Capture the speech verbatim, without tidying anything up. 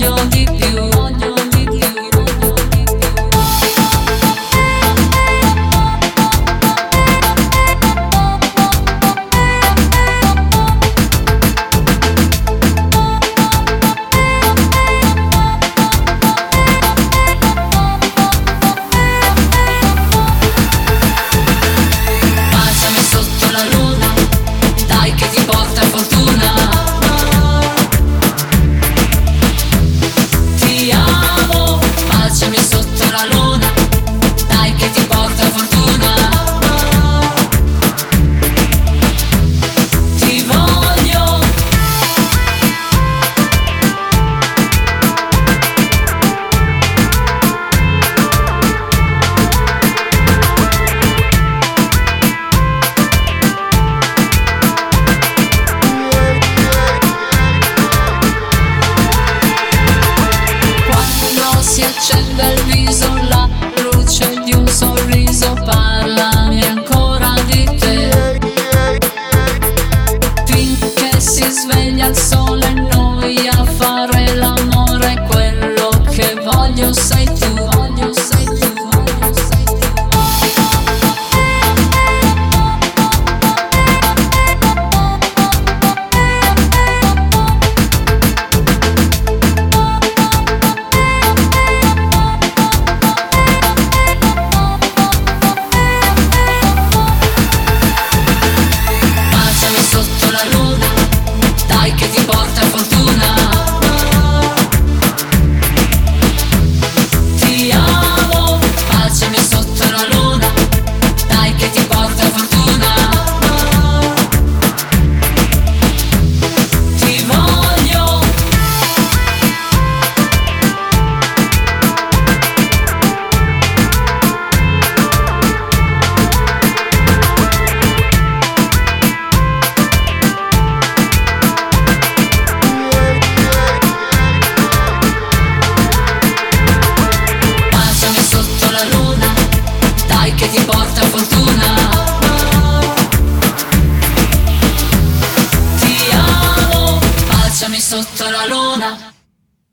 voglio di più, voglio di più. Accende il viso la luce di un sorriso, parlami ancora di te. Finché si sveglia il sole e noi a fare l'amore, quello che voglio sei tu, voglio sei tu, voglio sei tu. Che ti porta fortuna, ti amo, baciami sotto la luna, dai che ti porta fortuna, ti voglio. Che ti porta fortuna, ti amo, baciami sotto la luna.